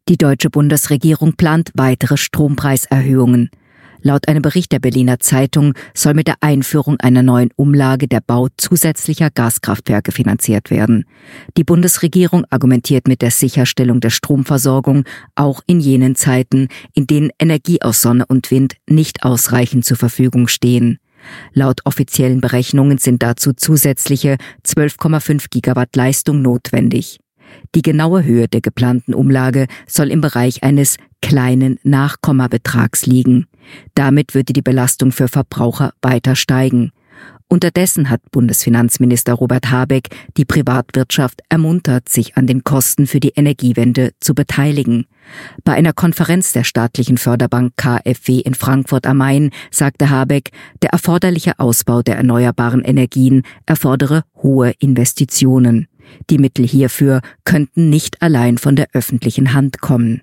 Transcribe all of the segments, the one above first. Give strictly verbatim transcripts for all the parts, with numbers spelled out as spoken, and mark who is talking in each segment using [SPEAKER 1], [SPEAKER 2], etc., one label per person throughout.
[SPEAKER 1] Die deutsche Bundesregierung plant weitere Strompreiserhöhungen. Laut einem Bericht der Berliner Zeitung soll mit der Einführung einer neuen Umlage der Bau zusätzlicher Gaskraftwerke finanziert werden. Die Bundesregierung argumentiert mit der Sicherstellung der Stromversorgung auch in jenen Zeiten, in denen Energie aus Sonne und Wind nicht ausreichend zur Verfügung stehen. Laut offiziellen Berechnungen sind dazu zusätzliche zwölf Komma fünf Gigawatt Leistung notwendig. Die genaue Höhe der geplanten Umlage soll im Bereich eines kleinen Nachkommabetrags liegen. Damit würde die Belastung für Verbraucher weiter steigen. Unterdessen hat Bundesfinanzminister Robert Habeck die Privatwirtschaft ermuntert, sich an den Kosten für die Energiewende zu beteiligen. Bei einer Konferenz der staatlichen Förderbank K f W in Frankfurt am Main sagte Habeck, der erforderliche Ausbau der erneuerbaren Energien erfordere hohe Investitionen. Die Mittel hierfür könnten nicht allein von der öffentlichen Hand kommen.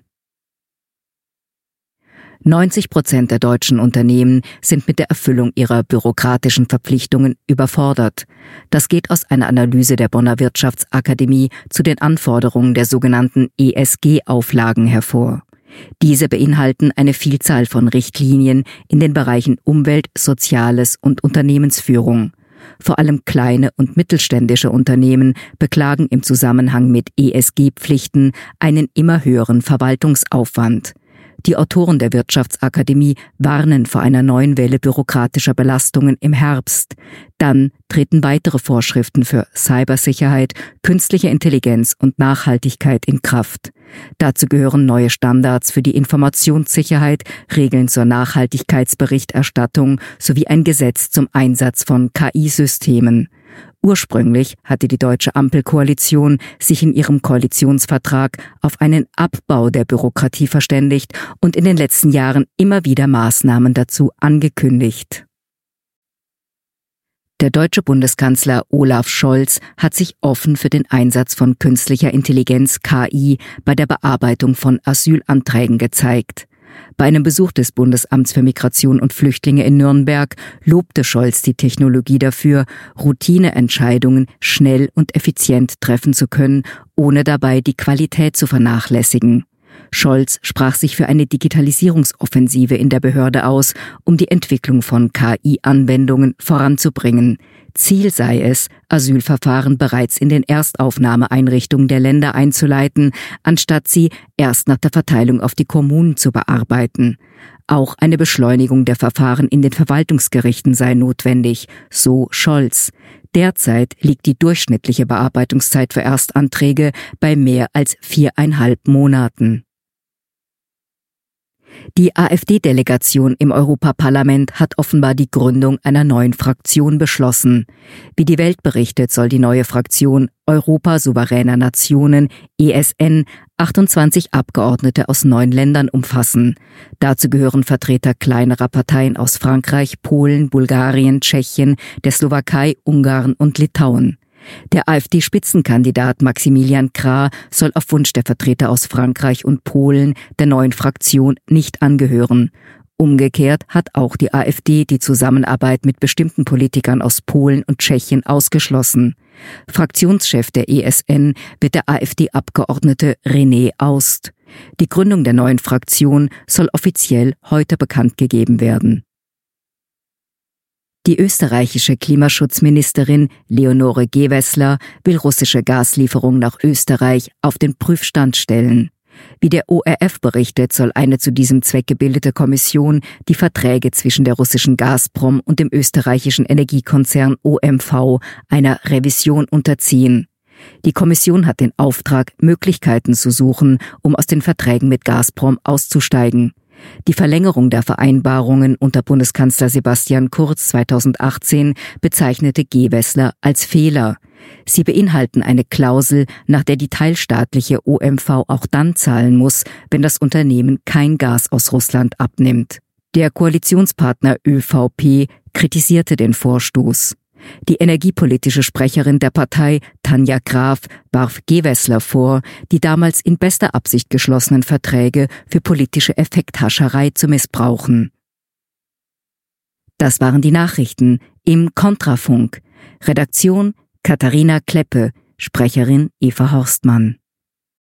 [SPEAKER 1] neunzig Prozent der deutschen Unternehmen sind mit der Erfüllung ihrer bürokratischen Verpflichtungen überfordert. Das geht aus einer Analyse der Bonner Wirtschaftsakademie zu den Anforderungen der sogenannten E S G-Auflagen hervor. Diese beinhalten eine Vielzahl von Richtlinien in den Bereichen Umwelt, Soziales und Unternehmensführung. Vor allem kleine und mittelständische Unternehmen beklagen im Zusammenhang mit E S G-Pflichten einen immer höheren Verwaltungsaufwand. Die Autoren der Wirtschaftsakademie warnen vor einer neuen Welle bürokratischer Belastungen im Herbst. Dann treten weitere Vorschriften für Cybersicherheit, künstliche Intelligenz und Nachhaltigkeit in Kraft. Dazu gehören neue Standards für die Informationssicherheit, Regeln zur Nachhaltigkeitsberichterstattung sowie ein Gesetz zum Einsatz von K I-Systemen. Ursprünglich hatte die deutsche Ampelkoalition sich in ihrem Koalitionsvertrag auf einen Abbau der Bürokratie verständigt und in den letzten Jahren immer wieder Maßnahmen dazu angekündigt. Der deutsche Bundeskanzler Olaf Scholz hat sich offen für den Einsatz von künstlicher Intelligenz K I bei der Bearbeitung von Asylanträgen gezeigt. Bei einem Besuch des Bundesamts für Migration und Flüchtlinge in Nürnberg lobte Scholz die Technologie dafür, Routineentscheidungen schnell und effizient treffen zu können, ohne dabei die Qualität zu vernachlässigen. Scholz sprach sich für eine Digitalisierungsoffensive in der Behörde aus, um die Entwicklung von K I-Anwendungen voranzubringen. Ziel sei es, Asylverfahren bereits in den Erstaufnahmeeinrichtungen der Länder einzuleiten, anstatt sie erst nach der Verteilung auf die Kommunen zu bearbeiten. Auch eine Beschleunigung der Verfahren in den Verwaltungsgerichten sei notwendig, so Scholz. Derzeit liegt die durchschnittliche Bearbeitungszeit für Erstanträge bei mehr als viereinhalb Monaten. Die AfD-Delegation im Europaparlament hat offenbar die Gründung einer neuen Fraktion beschlossen. Wie die Welt berichtet, soll die neue Fraktion Europa souveräner Nationen, E S N, achtundzwanzig Abgeordnete aus neun Ländern umfassen. Dazu gehören Vertreter kleinerer Parteien aus Frankreich, Polen, Bulgarien, Tschechien, der Slowakei, Ungarn und Litauen. Der AfD-Spitzenkandidat Maximilian Krah soll auf Wunsch der Vertreter aus Frankreich und Polen der neuen Fraktion nicht angehören. Umgekehrt hat auch die AfD die Zusammenarbeit mit bestimmten Politikern aus Polen und Tschechien ausgeschlossen. Fraktionschef der E S N wird der AfD-Abgeordnete René Aust. Die Gründung der neuen Fraktion soll offiziell heute bekannt gegeben werden. Die österreichische Klimaschutzministerin Leonore Gewessler will russische Gaslieferungen nach Österreich auf den Prüfstand stellen. Wie der O R F berichtet, soll eine zu diesem Zweck gebildete Kommission die Verträge zwischen der russischen Gazprom und dem österreichischen Energiekonzern O M V einer Revision unterziehen. Die Kommission hat den Auftrag, Möglichkeiten zu suchen, um aus den Verträgen mit Gazprom auszusteigen. Die Verlängerung der Vereinbarungen unter Bundeskanzler Sebastian Kurz zweitausendachtzehn bezeichnete Gewessler als Fehler. Sie beinhalten eine Klausel, nach der die teilstaatliche O M V auch dann zahlen muss, wenn das Unternehmen kein Gas aus Russland abnimmt. Der Koalitionspartner Ö V P kritisierte den Vorstoß. Die energiepolitische Sprecherin der Partei, Tanja Graf, warf Gewessler vor, die damals in bester Absicht geschlossenen Verträge für politische Effekthascherei zu missbrauchen. Das waren die Nachrichten im Kontrafunk. Redaktion Katharina Kleppe, Sprecherin Eva Horstmann.